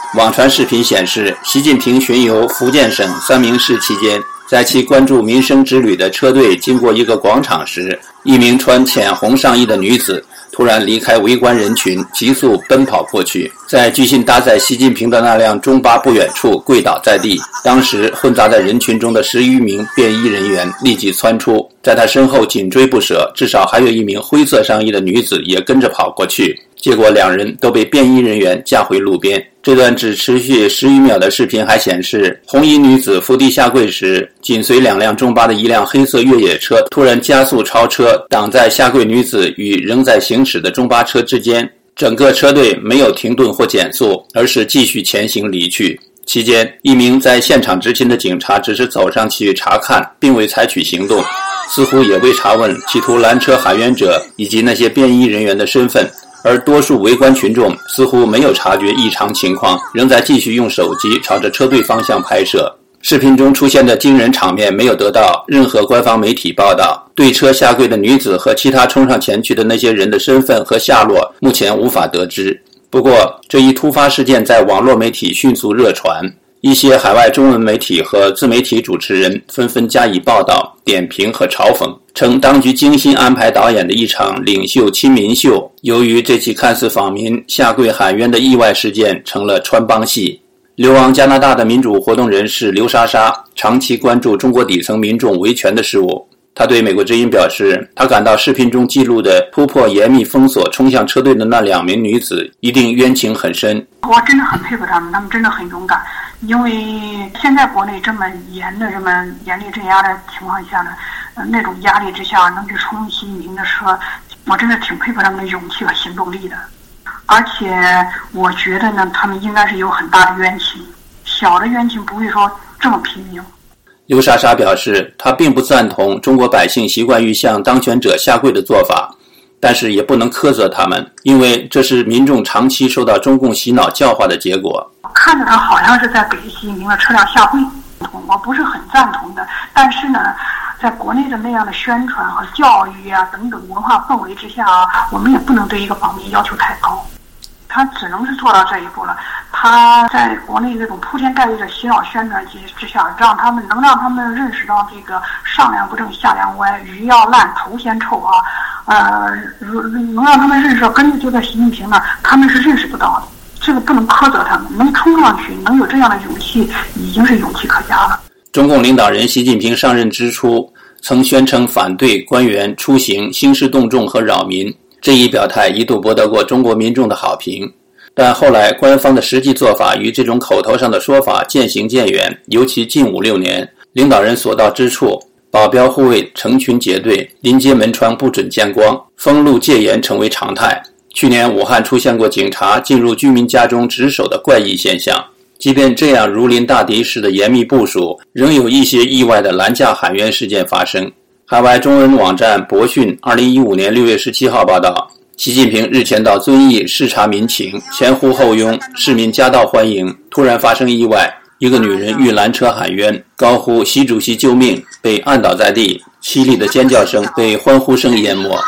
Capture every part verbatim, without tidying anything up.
网传视频显示，习近平巡游福建省三明市期间，在其关注民生之旅的车队经过一个广场时，一名穿浅红上衣的女子突然离开围观人群，急速奔跑过去，在距近搭载习近平的那辆中巴不远处跪倒在地。当时混杂在人群中的十余名便衣人员立即窜出，在他身后紧追不舍，至少还有一名灰色上衣的女子也跟着跑过去，结果两人都被便衣人员架回路边。这段只持续十余秒的视频还显示，红衣女子伏地下跪时，紧随两辆中巴的一辆黑色越野车突然加速超车，挡在下跪女子与仍在行驶的中巴车之间。整个车队没有停顿或减速，而是继续前行离去。期间，一名在现场执勤的警察只是走上去查看，并未采取行动，似乎也未查问企图拦车喊冤者以及那些便衣人员的身份。而多数围观群众似乎没有察觉异常情况，仍在继续用手机朝着车队方向拍摄。视频中出现的惊人场面没有得到任何官方媒体报道，对车下跪的女子和其他冲上前去的那些人的身份和下落目前无法得知。不过，这一突发事件在网络媒体迅速热传，一些海外中文媒体和自媒体主持人纷纷加以报道、点评和嘲讽，称当局精心安排导演的一场领袖亲民秀，由于这起看似访民下跪喊冤的意外事件成了穿帮戏。流亡加拿大的民主活动人士刘莎莎长期关注中国底层民众维权的事务。他对美国之音表示，他感到视频中记录的突破严密封锁冲向车队的那两名女子一定冤情很深。 我真的很佩服他们，他们真的很勇敢。因为现在国内这么严的、这么严厉镇压的情况下呢，呃，那种压力之下能去冲习近平的车，我真的挺佩服他们的勇气和行动力的。而且我觉得呢，他们应该是有很大的冤情，小的冤情不会说这么拼命。 刘莎莎表示，她并不赞同中国百姓习惯于向当权者下跪的做法，但是也不能苛责他们，因为这是民众长期受到中共洗脑教化的结果。 看着他好像是在给习近平的车辆下跪，我不是很赞同的。但是呢，在国内的那样的宣传和教育啊等等文化氛围之下啊，我们也不能对一个访民要求太高。他只能是做到这一步了。他在国内这种铺天盖地的洗脑宣传之下，让他们能让他们认识到这个上梁不正下梁歪，鱼要烂头先臭啊，呃，能让他们认识到根据就在习近平那儿，他们是认识不到的。这个不能苛责他们，能冲上去，能有这样的勇气，已经是勇气可嘉了。 中共领导人习近平上任之初，曾宣称反对官员出行兴师动众和扰民。这一表态一度博得过中国民众的好评，但后来官方的实际做法与这种口头上的说法渐行渐远，尤其近五六年，领导人所到之处，保镖护卫成群结队，临街门窗不准见光，封路戒严成为常态。去年武汉出现过警察进入居民家中值守的怪异现象。即便这样如临大敌式的严密部署，仍有一些意外的拦架喊冤事件发生。海外中文网站博讯二零一五年六月十七号报道，习近平日前到遵义视察民情，前呼后拥，市民夹道欢迎，突然发生意外，一个女人欲拦车喊冤，高呼习主席救命，被按倒在地，凄厉的尖叫声被欢呼声淹没。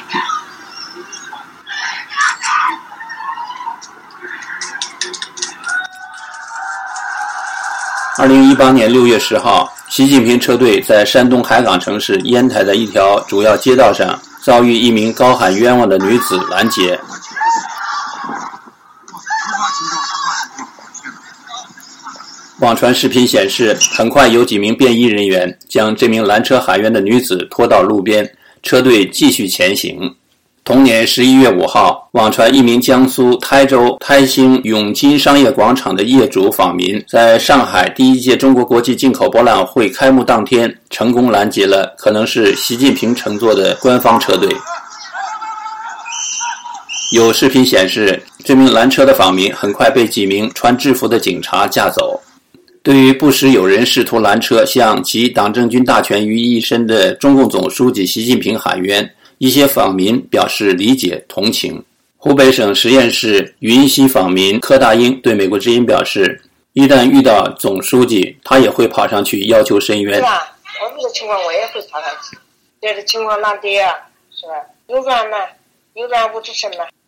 二零一八年六月十号，习近平车队在山东海港城市烟台的一条主要街道上遭遇一名高喊冤枉的女子拦截。网传视频显示，很快有几名便衣人员将这名拦车喊冤的女子拖到路边，车队继续前行。同年十一月五号，网传一名江苏台州台兴永金商业广场的业主访民，在上海第一届中国国际进口博览会开幕当天，成功拦截了可能是习近平乘坐的官方车队。有视频显示，这名拦车的访民很快被几名穿制服的警察架走。对于不时有人试图拦车向集党政军大权于一身的中共总书记习近平喊冤，一些访民表示理解同情。湖北省十堰市云溪访民柯大英对美国之音表示，一旦遇到总书记，他也会跑上去要求申冤。 是吧？我这个情况我也会跑上去，这个情况难得啊，是吧？有冤呐，有冤无知深呐。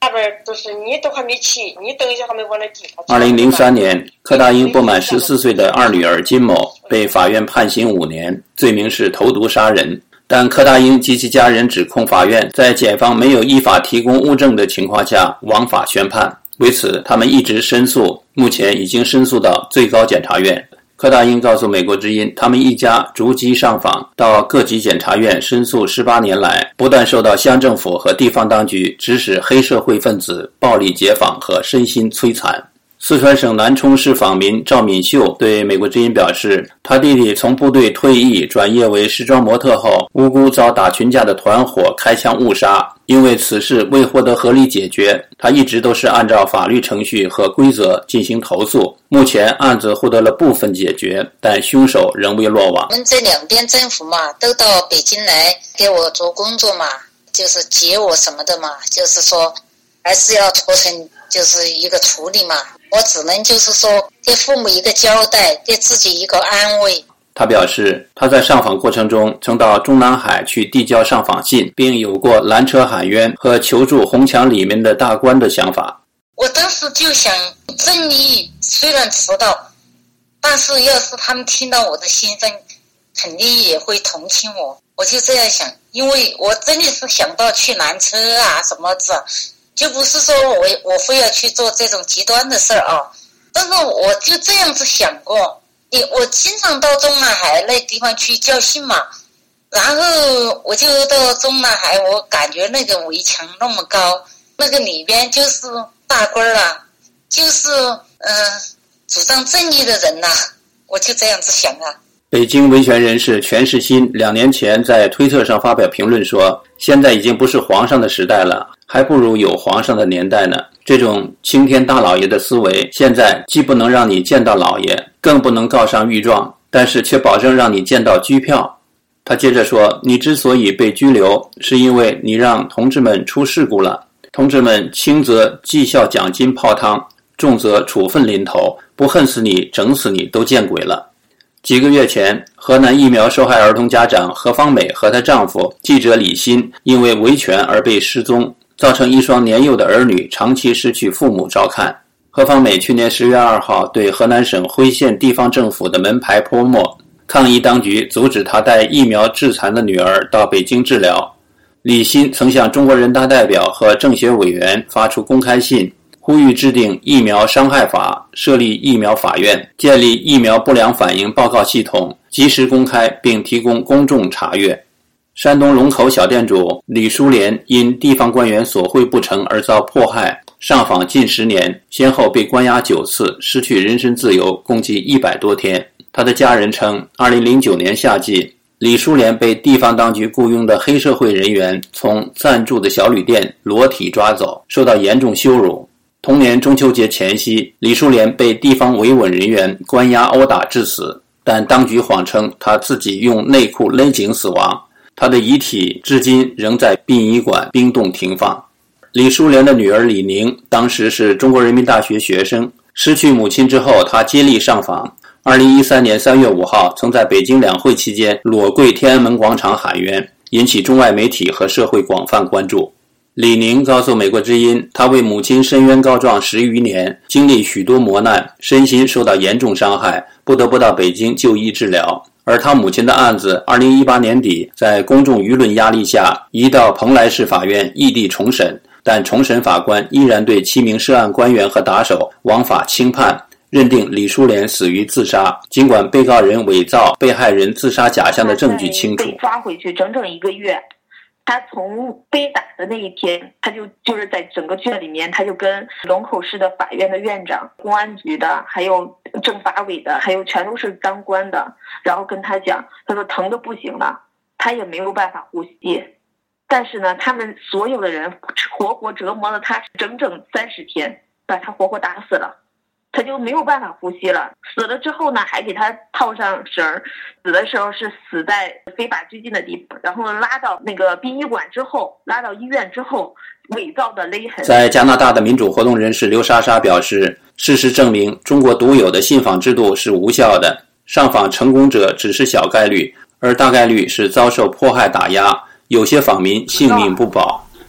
那边都是你都还没起，你等一下还没往那地。 二零零三年，柯大英不满十四岁的二女儿金某被法院判刑五年，罪名是投毒杀人。但柯大英及其家人指控法院在检方没有依法提供物证的情况下枉法宣判，为此他们一直申诉，目前已经申诉到最高检察院。柯大英告诉美国之音，他们一家逐级上访到各级检察院申诉十八年来，不断受到乡政府和地方当局指使黑社会分子暴力解访和身心摧残。四川省南充市访民赵敏秀对美国之音表示，他弟弟从部队退役转业为时装模特后，无辜遭打群架的团伙开枪误杀。因为此事未获得合理解决，他一直都是按照法律程序和规则进行投诉。目前案子获得了部分解决，但凶手仍未落网。 我们这两边政府嘛，都到北京来给我做工作嘛，就是接我什么的嘛，就是说还是要做成就是一个处理嘛。我只能就是说给父母一个交代，给自己一个安慰。 他表示，他在上访过程中曾到中南海去递交上访信，并有过拦车喊冤和求助红墙里面的大官的想法。 我当时就想，正义虽然迟到，但是要是他们听到我的心声，肯定也会同情我。我就这样想，因为我真的是想到去拦车啊什么子，就不是说我我非要去做这种极端的事儿啊。但是我就这样子想过，我经常到中南海那地方去交信嘛，然后我就到中南海，我感觉那个围墙那么高，那个里边就是大官啊，就是嗯、呃、主张正义的人呐、啊，我就这样子想啊。 北京维权人士全世新两年前在推特上发表评论说，现在已经不是皇上的时代了，还不如有皇上的年代呢。这种青天大老爷的思维，现在既不能让你见到老爷，更不能告上御状，但是却保证让你见到拘票。他接着说，你之所以被拘留，是因为你让同志们出事故了。同志们轻则绩效奖金泡汤，重则处分临头，不恨死你整死你都见鬼了。几个月前，河南疫苗受害儿童家长何芳美和她丈夫记者李欣因为维权而被失踪，造成一双年幼的儿女长期失去父母照看。何芳美去年十月二号对河南省辉县地方政府的门牌泼墨，抗议当局阻止她带疫苗致残的女儿到北京治疗。李欣曾向中国人大代表和政协委员发出公开信，呼吁制定疫苗伤害法，设立疫苗法院，建立疫苗不良反应报告系统，及时公开并提供公众查阅。山东龙口小店主李淑莲因地方官员索贿不成而遭迫害，上访近十年，先后被关押九次，失去人身自由共计一百多天。他的家人称，二零零九年夏季，李淑莲被地方当局雇佣的黑社会人员从暂住的小旅店裸体抓走，受到严重羞辱。同年中秋节前夕，李淑莲被地方维稳人员关押殴打致死，但当局谎称她自己用内裤勒颈死亡。她的遗体至今仍在殡仪馆冰冻停放。李淑莲的女儿李宁当时是中国人民大学学生，失去母亲之后，她接力上访。二零一三年三月五号，曾在北京两会期间裸跪天安门广场喊冤，引起中外媒体和社会广泛关注。李宁告诉美国之音，他为母亲申冤告状十余年，经历许多磨难，身心受到严重伤害，不得不到北京就医治疗。而他母亲的案子二零一八年底在公众舆论压力下移到蓬莱市法院异地重审，但重审法官依然对七名涉案官员和打手枉法轻判，认定李淑莲死于自杀，尽管被告人伪造被害人自杀假象的证据清楚。 被抓回去整整一个月，他从被打的那一天，他就就是在整个圈里面，他就跟龙口市的法院的院长、公安局的，还有政法委的，还有全都是当官的，然后跟他讲，他说疼得不行了，他也没有办法呼吸。但是呢，他们所有的人活活折磨了他整整三十天，把他活活打死了。他就没有办法呼吸了，死了之后呢，还给他套上绳儿，死的时候是死在非法拘禁的地方，然后拉到那个殡仪馆之后，拉到医院之后，伪造的勒痕。 在加拿大的民主活动人士刘莎莎表示，事实证明中国独有的信访制度是无效的，上访成功者只是小概率，而大概率是遭受迫害打压，有些访民性命不保。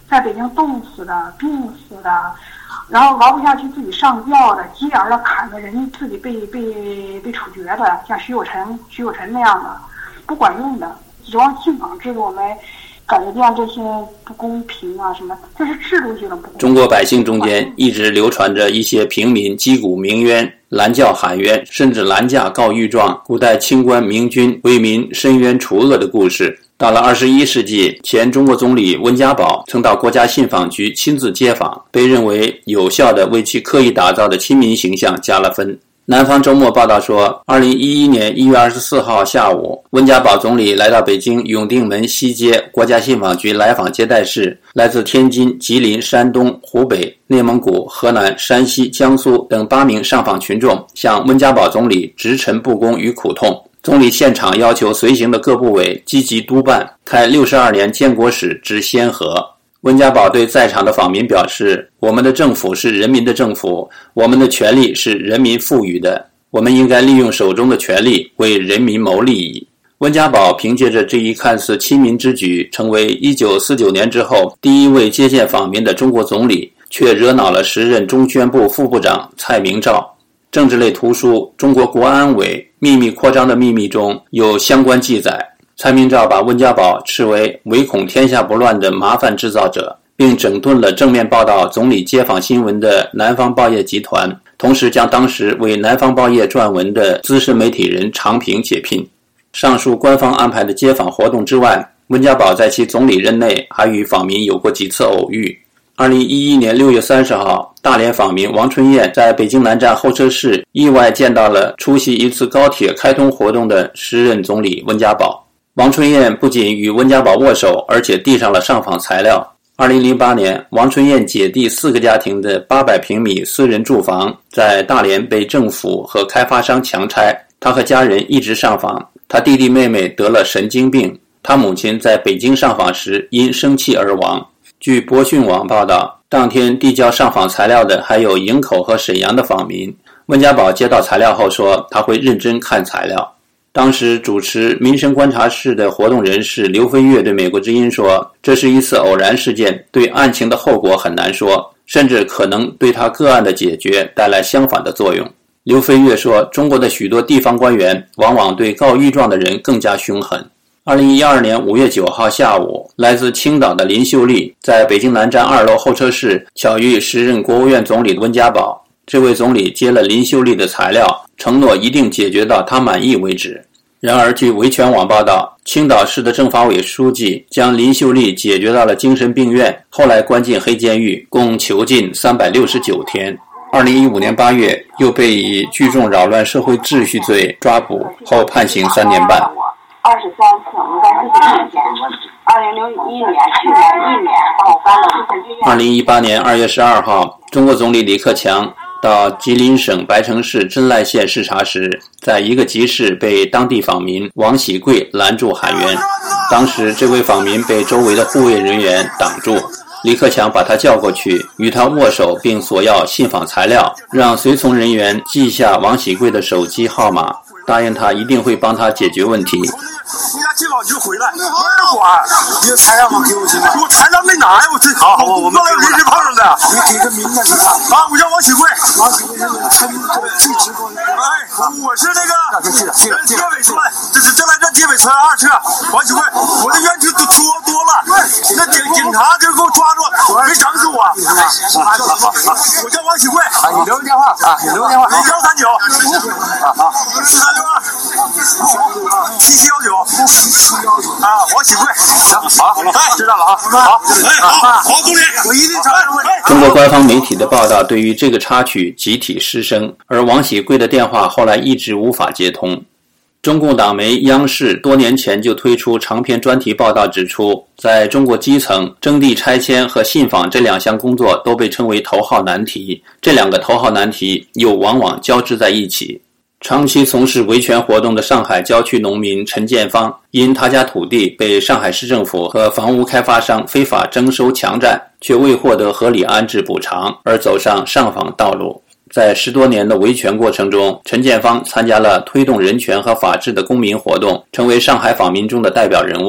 在北京冻死的、病死的，然后熬不下去自己上吊的，急眼了砍个人自己被被被处决的，像徐有臣、徐有臣那样的，不管用的。指望信访制度来改变这些不公平啊什么，这是制度性的不公平。 中国百姓中间一直流传着一些平民击鼓鸣冤、拦轿喊冤，甚至拦驾告御状，古代清官明君为民申冤除恶的故事。到了二十一世纪，前中国总理温家宝曾到国家信访局亲自接访，被认为有效地为其刻意打造的亲民形象加了分。南方周末报道说，二零一一年一月二十四号下午，温家宝总理来到北京永定门西街国家信访局来访接待室，来自天津、吉林、山东、湖北、内蒙古、河南、山西、江苏等八名上访群众向温家宝总理直陈不公与苦痛。总理现场要求随行的各部委积极督办，开六十二年建国史之先河。温家宝对在场的访民表示，我们的政府是人民的政府，我们的权利是人民赋予的，我们应该利用手中的权力为人民谋利益。温家宝凭借着这一看似亲民之举，成为一九四九年之后第一位接见访民的中国总理，却惹恼了时任中宣部副部长蔡明照。政治类图书《中国国安委秘密扩张的秘密》中有相关记载，蔡明照把温家宝斥为唯恐天下不乱的麻烦制造者，并整顿了正面报道总理接访新闻的南方报业集团，同时将当时为南方报业撰文的资深媒体人常平解聘。上述官方安排的接访活动之外，温家宝在其总理任内还与访民有过几次偶遇。二零一一年六月三十号，大连访民王春燕在北京南站候车室意外见到了出席一次高铁开通活动的时任总理温家宝。王春燕不仅与温家宝握手，而且递上了上访材料。二零零八年，王春燕姐弟四个家庭的八百平米私人住房在大连被政府和开发商强拆，她和家人一直上访。她弟弟妹妹得了神经病，她母亲在北京上访时因生气而亡。据博讯网报道，当天递交上访材料的还有营口和沈阳的访民。温家宝接到材料后说，他会认真看材料。当时主持民生观察室的活动人士刘飞跃对美国之音说，这是一次偶然事件，对案情的后果很难说，甚至可能对他个案的解决带来相反的作用。刘飞跃说，中国的许多地方官员往往对告御状的人更加凶狠。二零一二年五月九号下午，来自青岛的林秀丽在北京南站二楼候车室巧遇时任国务院总理温家宝。这位总理接了林秀丽的材料，承诺一定解决到他满意为止。然而，据维权网报道，青岛市的政法委书记将林秀丽解决到了精神病院，后来关进黑监狱，共囚禁三百六十九天。二零一五年八月，又被以聚众扰乱社会秩序罪抓捕，后判刑三年半。 二十三次，应该是这一年。二零零一年，去年一年把我搬到精神病院。 二零一八年二月十二号，中国总理李克强到吉林省白城市真赖县视察时，在一个集市被当地访民王喜贵拦住喊冤。当时这位访民被周围的护卫人员挡住，李克强把他叫过去，与他握手并索要信访材料，让随从人员记下王喜贵的手机号码，答应他一定会帮他解决问题。 你俩接访就回来，我也管。你有材料吗？给我行吗？我材料没拿呀，我这好好，我们临时碰上的。你给个名字，你看。啊，我叫王喜贵。王喜贵，他最直观。哎，我是那个街尾村，这是这来这街尾村二车王喜贵。我的冤屈多多了，那警警察就给我抓住，没整死我。我叫王喜贵。啊，你留个电话啊，你留个电话。幺三九。啊啊，四三六二。七七幺九。啊，王喜贵，行，好，哎，知道了啊，好，哎，好，好，总理，我一定查出问题。 中国官方媒体的报道对于这个插曲集体失声，而王喜贵的电话后来一直无法接通。中共党媒央视多年前就推出长篇专题报道指出，在中国基层，征地拆迁和信访这两项工作都被称为头号难题，这两个头号难题又往往交织在一起。长期从事维权活动的上海郊区农民陈建芳，因他家土地被上海市政府和房屋开发商非法征收强占，却未获得合理安置补偿，而走上上访道路。在十多年的维权过程中，陈建芳参加了推动人权和法治的公民活动，成为上海访民中的代表人物，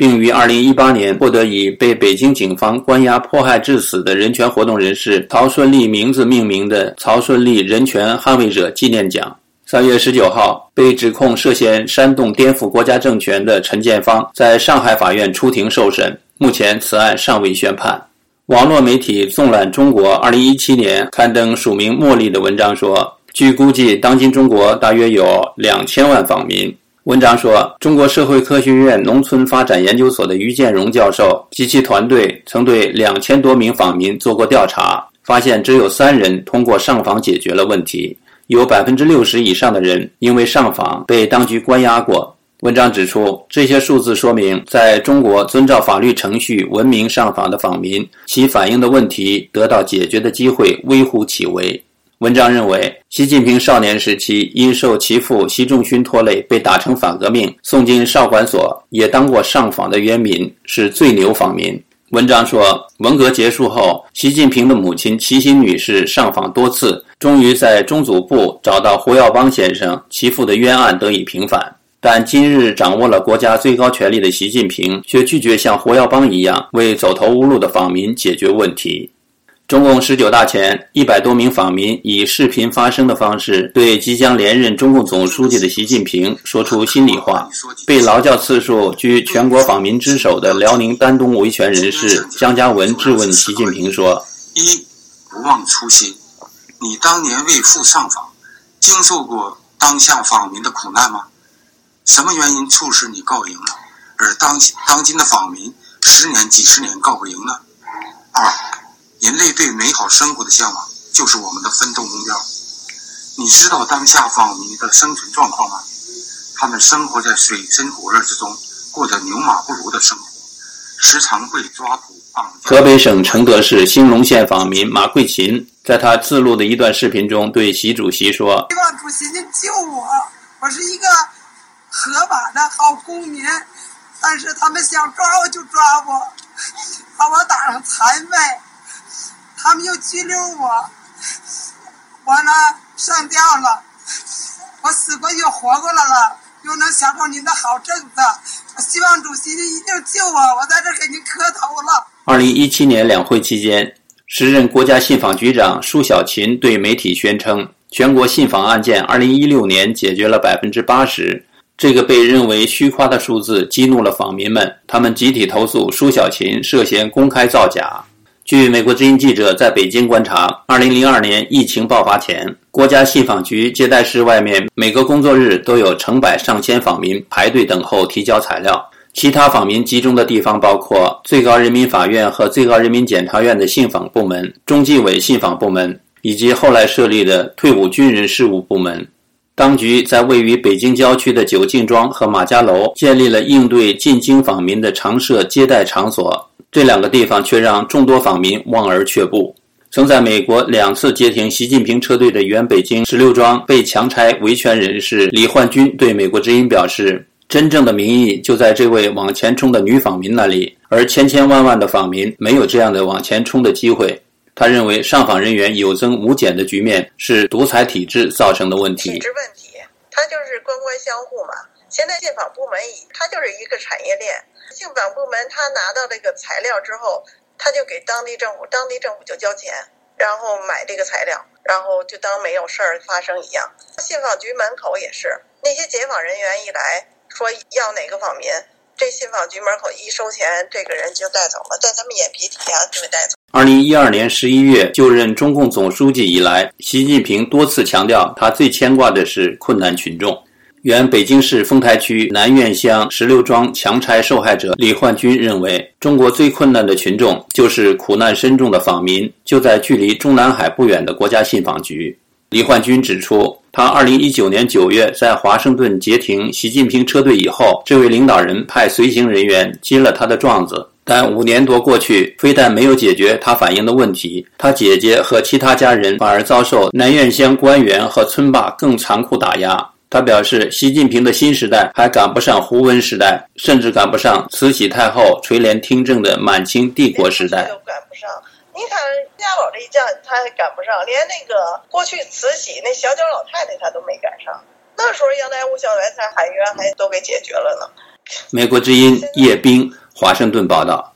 并于二零一八年获得以被北京警方关押迫害致死的人权活动人士曹顺利名字命名的曹顺利人权捍卫者纪念奖。三月十九号，被指控涉嫌煽动颠覆国家政权的陈建芳在上海法院出庭受审，目前此案尚未宣判。网络媒体纵览中国二零一七年刊登署名茉莉的文章说，据估计当今中国大约有两千万访民。文章说，中国社会科学院农村发展研究所的于建荣教授及其团队曾对两千多名访民做过调查，发现只有三人通过上访解决了问题，有 百分之六十 以上的人因为上访被当局关押过。文章指出，这些数字说明在中国遵照法律程序文明上访的访民，其反映的问题得到解决的机会微乎其微。文章认为，习近平少年时期因受其父习仲勋拖累被打成反革命，送进少管所，也当过上访的冤民，是最牛访民。文章说，文革结束后，习近平的母亲齐心女士上访多次，终于在中组部找到胡耀邦先生，其父的冤案得以平反。但今日掌握了国家最高权力的习近平，却拒绝像胡耀邦一样为走投无路的访民解决问题。中共十九大前，一百多名访民以视频发声的方式对即将连任中共总书记的习近平说出心里话。被劳教次数居全国访民之首的辽宁丹东维权人士姜家文质问习近平说： 一，不忘初心，你当年为父上访，经受过当下访民的苦难吗？什么原因促使你告赢了，而当当今的访民十年几十年告不赢呢？二，人类对美好生活的向往就是我们的奋斗目标。你知道当下访民的生存状况吗？他们生活在水深火热之中，过着牛马不如的生活，时常被抓捕绑架。 河北省承德市兴隆县访民马桂琴在他自录的一段视频中对习主席说： 希望主席您救我，我是一个合法的好公民，但是他们想抓我就抓我，把我打成残废，他们又拘留我，我呢上吊了，我死过又活过来了，又能享受您的好政策，我希望主席您一定救我，我在这给您磕头了。 二零一七年两会期间，时任国家信访局长舒小琴对媒体宣称，全国信访案件二零一六年解决了 百分之八十。这个被认为虚夸的数字激怒了访民们，他们集体投诉舒小琴涉嫌公开造假。据美国之音记者在北京观察，二零零二年疫情爆发前，国家信访局接待室外面每个工作日都有成百上千访民排队等候提交材料。其他访民集中的地方包括最高人民法院和最高人民检察院的信访部门、中纪委信访部门，以及后来设立的退伍军人事务部门。当局在位于北京郊区的九敬庄和马家楼建立了应对进京访民的常设接待场所，这两个地方却让众多访民望而却步。曾在美国两次接听习近平车队的原北京十六庄被强拆维权人士李焕军对美国之音表示，真正的民意就在这位往前冲的女访民那里，而千千万万的访民没有这样的往前冲的机会。他认为上访人员有增无减的局面是独裁体制造成的问题。 体制问题，它就是官官相护嘛。现在信访部门它就是一个产业链，信访部门他拿到这个材料之后，他就给当地政府，当地政府就交钱，然后买这个材料，然后就当没有事儿发生一样。信访局门口也是，那些解访人员一来说要哪个访民，这信访局门口一收钱，这个人就带走了，在他们眼皮底下就被带走。 二零一二年十一月就任中共总书记以来，习近平多次强调他最牵挂的是困难群众。原北京市丰台区南苑乡十六庄强拆受害者李焕军认为，中国最困难的群众就是苦难深重的访民，就在距离中南海不远的国家信访局。李焕军指出，他二零一九年九月在华盛顿截停习近平车队以后，这位领导人派随行人员接了他的状子，但五年多过去，非但没有解决他反映的问题，他姐姐和其他家人反而遭受南苑乡官员和村霸更残酷打压。他表示，习近平的新时代还赶不上胡温时代，甚至赶不上慈禧太后垂帘听政的满清帝国时代。 都赶不上。你看家宝这一将他还赶不上，连那个过去慈禧那小脚老太太他都没赶上。那时候杨乃武小白菜海员还都给解决了呢。 美国之音叶冰华盛顿报道。